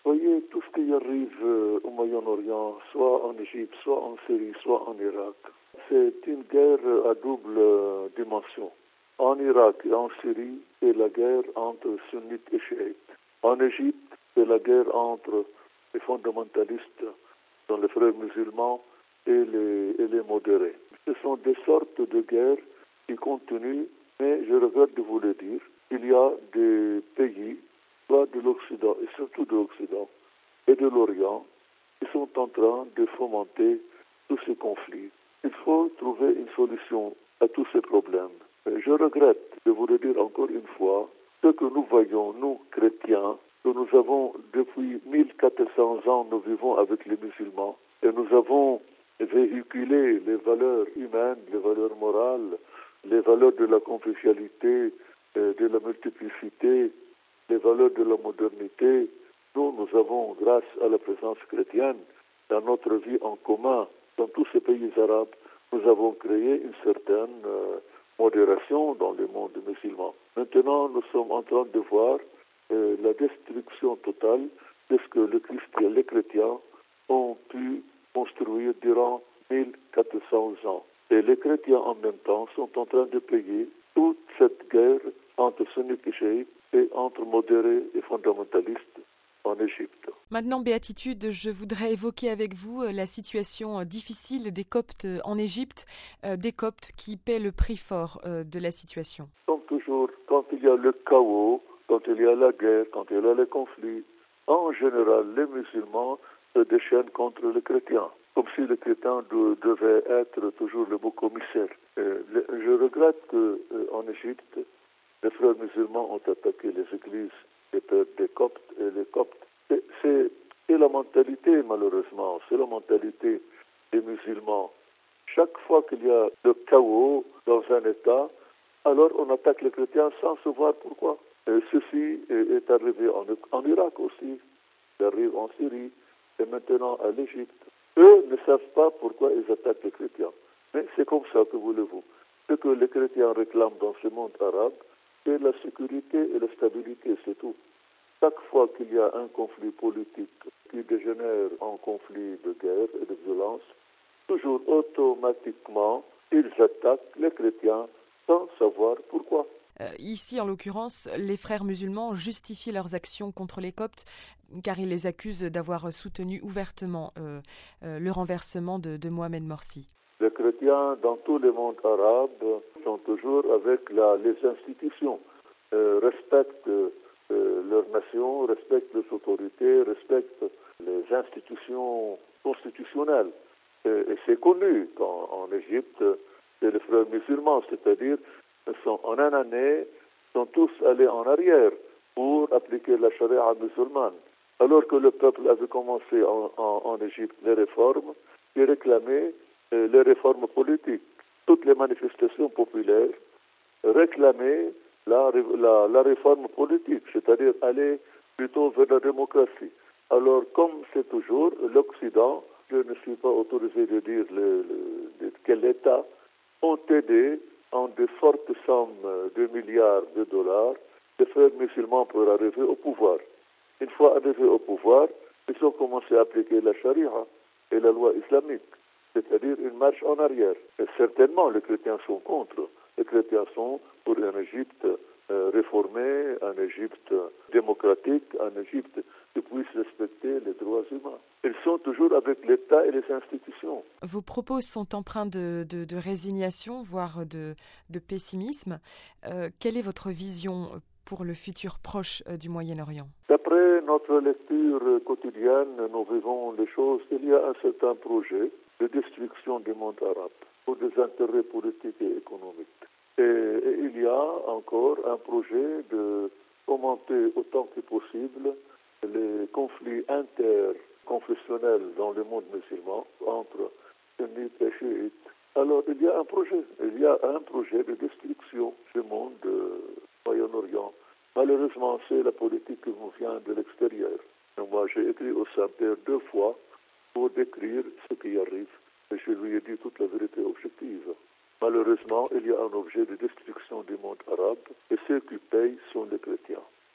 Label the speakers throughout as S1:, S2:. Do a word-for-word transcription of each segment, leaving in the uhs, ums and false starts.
S1: Voyez, tout ce qui arrive euh, au Moyen-Orient, soit en Égypte, soit en Syrie, soit en Irak, c'est une guerre à double euh, dimension. En Irak et en Syrie, c'est la guerre entre sunnites et chiites. En Égypte, c'est la guerre entre les fondamentalistes, dont les frères musulmans, et les, et les modérés. Ce sont des sortes de guerres qui continuent, mais je regrette de vous le dire, il y a des pays, soit de l'Occident, et surtout de l'Occident, et de l'Orient, qui sont en train de fomenter tous ces conflits. Il faut trouver une solution à tous ces problèmes. Je regrette de vous le dire encore une fois, ce que nous voyons, nous, chrétiens, que nous avons depuis mille quatre cents ans, nous vivons avec les musulmans, et nous avons véhiculé les valeurs humaines, les valeurs morales, les valeurs de la convivialité, de la multiplicité, les valeurs de la modernité. Nous, nous avons, grâce à la présence chrétienne, dans notre vie en commun, dans tous ces pays arabes, nous avons créé une certaine euh, modération dans le monde musulman. Maintenant, nous sommes en train de voir euh, la destruction totale de ce que le Christ, les chrétiens ont pu construire durant mille quatre cents ans. Et les chrétiens, en même temps, sont en train de payer toute cette guerre entre sunnites et chiites et entre modérés et fondamentalistes en Égypte.
S2: Maintenant, Béatitude, je voudrais évoquer avec vous la situation difficile des Coptes en Égypte, euh, des Coptes qui paient le prix fort euh, de la situation.
S1: Comme toujours, quand il y a le chaos, quand il y a la guerre, quand il y a les conflits, en général, les musulmans se déchaînent contre les chrétiens, comme si les chrétiens de, devaient être toujours le beau commissaire. Euh, le, je regrette qu'en euh, Égypte, les frères musulmans ont attaqué les églises des, des Coptes et les Coptes. C'est, c'est, c'est la mentalité, malheureusement, c'est la mentalité des musulmans. Chaque fois qu'il y a le chaos dans un État, alors on attaque les chrétiens sans savoir pourquoi. Et ceci est, est arrivé en, en Irak aussi, il arrive en Syrie et maintenant à l'Égypte. Eux ne savent pas pourquoi ils attaquent les chrétiens. Mais c'est comme ça, que voulez-vous. Ce que les chrétiens réclament dans ce monde arabe, c'est la sécurité et la stabilité, c'est tout. Chaque fois qu'il y a un conflit politique qui dégénère en conflit de guerre et de violence, toujours automatiquement, ils attaquent les chrétiens sans savoir pourquoi.
S2: Euh, ici, en l'occurrence, les frères musulmans justifient leurs actions contre les Coptes car ils les accusent d'avoir soutenu ouvertement euh, euh, le renversement de, de Mohamed Morsi.
S1: Les chrétiens dans tous les mondes arabes sont toujours avec la, les institutions, euh, respectent euh, leur nation, respectent les autorités, respectent les institutions constitutionnelles. Et, et c'est connu qu'en en Égypte, c'est les frères musulmans, c'est-à-dire sont, en une année, sont tous allés en arrière pour appliquer la charia musulmane. Alors que le peuple avait commencé en, en, en Égypte les réformes, il réclamait euh, les réformes politiques. Toutes les manifestations populaires réclamaient la, la, la réforme politique, c'est-à-dire aller plutôt vers la démocratie. Alors, comme c'est toujours, l'Occident, je ne suis pas autorisé de dire le, le, quel État, ont aidé en de fortes sommes de milliards de dollars les frères musulmans pour arriver au pouvoir. Une fois arrivés au pouvoir, ils ont commencé à appliquer la charia et la loi islamique, c'est-à-dire une marche en arrière. Et certainement, les chrétiens sont contre. Les chrétiens sont pour une Égypte euh, réformée, une Égypte démocratique, une Égypte qui puisse respecter les droits humains. Ils sont toujours avec l'État et les institutions.
S2: Vos propos sont empreints de, de, de résignation, voire de, de pessimisme. Euh, quelle est votre vision pour le futur proche euh, du Moyen-Orient?
S1: D'après notre lecture quotidienne, nous vivons les choses. Il y a un certain projet de destruction du monde arabe pour des intérêts politiques et économiques. Et, et il y a encore un projet de commenter autant que possible les conflits interconfessionnels dans le monde musulman entre sunnites et chiites. Alors il y a un projet, il y a un projet de destruction du monde euh, Moyen-Orient. Malheureusement, c'est la politique qui nous vient de l'extérieur. Et moi, j'ai écrit au Saint-Père deux fois pour décrire ce qui arrive. Et je lui ai dit toute la vérité objective. Malheureusement, il y a un objet de destruction du monde arabe et ceux qui payent sont les chrétiens.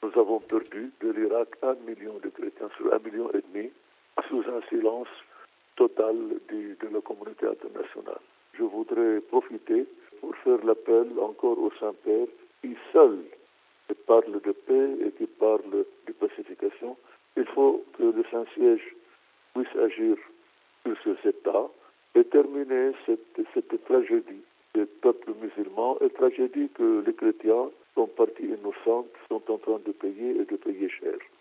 S1: Nous avons perdu de l'Irak un million de chrétiens sur un million et demi, sous un silence total de, de la communauté internationale. Je voudrais profiter pour faire l'appel encore au Saint-Père, qui seul parle de paix et qui parle de pacification. Il faut que le Saint-Siège puisse agir sur cet état et terminer cette, cette tragédie des peuples musulmans, et tragédie que les chrétiens, sont partie innocente, sont en train de payer et de payer cher.